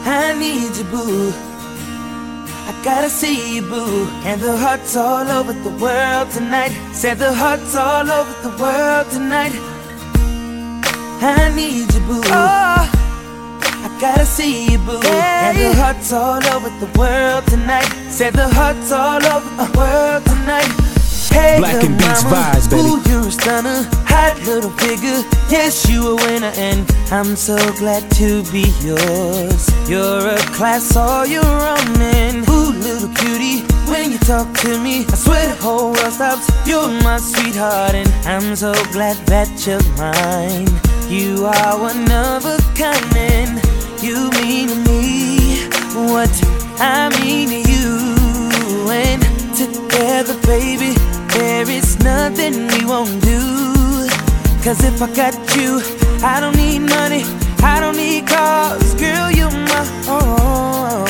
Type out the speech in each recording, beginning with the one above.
I need you, boo. I gotta see you, boo. And the hearts all over the world tonight. Said the hearts all over the world tonight. I need you, boo. Oh, I gotta see you, boo. Hey. And the hearts all over the world tonight. Said the hearts all over the world tonight. Hey, Black and Beats vibes, baby. Ooh, you're a stunner, hot little figure. Yes, you a winner, and I'm so glad to be yours. You're a class all your own, and ooh, little cutie, when you talk to me, I swear the whole world stops. You're my sweetheart, and I'm so glad that you're mine. You are one of a kind, and you mean to me what I mean to you. And together, baby, there is nothing we won't do. 'Cause if I got you, I don't need money, I don't need cars. Girl, you're my all.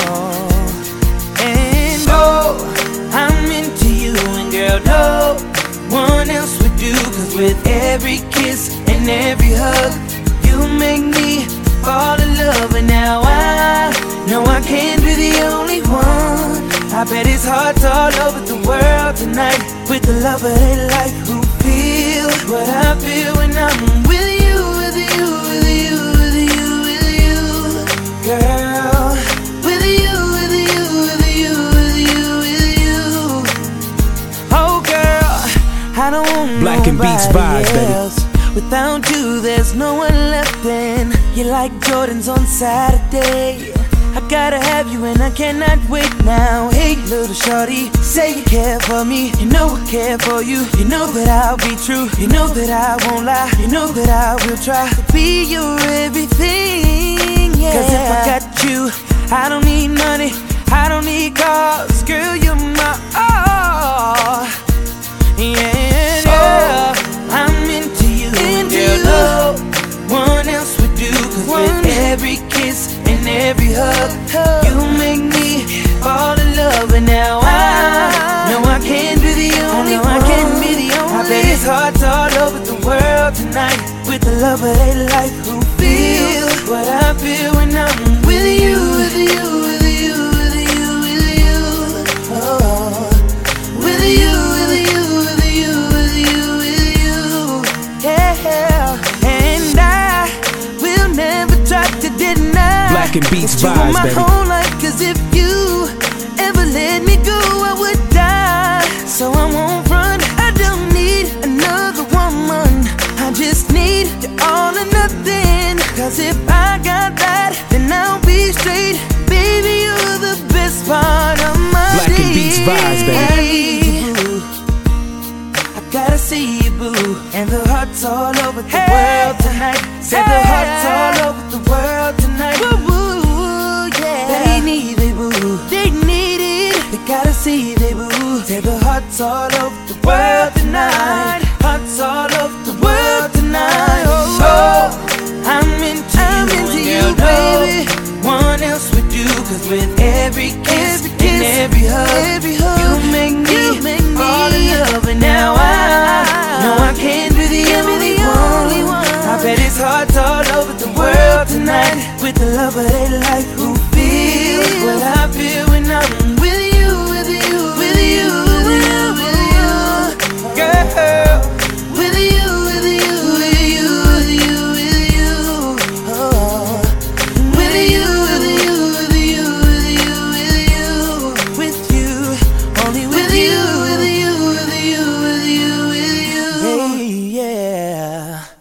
And oh, I'm into you, and girl, no one else would do. 'Cause with every kiss and every hug, you make me fall in love. And now I know I can't be the only one. I bet it's hearts all over the world tonight, with the love of their life who feel what I feel when I'm with you, with you, with you, with you, with you, girl. With you, with you, with you, with you, with you. Oh girl, I don't want Black and Beats vibes, else. Without you, there's no one left, and you're like Jordans on Saturday. I gotta have you and I cannot wait now. Hey little shorty, say you care for me. You know I care for you. You know that I'll be true. You know that I won't lie. You know that I will try to be your everything, yeah. 'Cause if I got you, I don't need money, I don't need cars. Girl, you're my all. Yeah, oh, I'm into you, and girl, no one else would do. 'Cause with every kiss and every hug, you make me fall in love. And now I know I can't be the only one. I bet it's hearts all over the world tonight, with the love of their life who feel what I feel when I'm with you, with you, with you, with you, with you. Oh, with you, with you, with you, with you, with you. Yeah, and I will never try to deny Black and Beats that you were vibes, my baby. whole life. 'Cause if you ever let me go, I would die. So I won't run, I don't need another woman. I just need you all or nothing. 'Cause if I got that, then I'll be straight. Baby, you're the best part of my Black and Beats vibes, baby. I gotta see you, boo. And the hearts all over the world tonight. Said the hearts all over the world tonight. Woo, yeah. They need it, boo. They need it. They gotta see they boo. Said the hearts all over the world tonight. Hearts all over the world tonight. Oh, I'm into you, baby. One else would do. 'Cause with every kiss and every hug, you make me fall in love. And now I know I can't be the only one. I bet it's hearts all over the world tonight, with the love of their life who feel what I feel when I'm with you, with you, with you, with you, with you, girl. With you, with you, with you, with you, with you. Oh, with you, with you, with you, with you, with you, with you, only with you, with you, with you, with you, with you. Hey, yeah.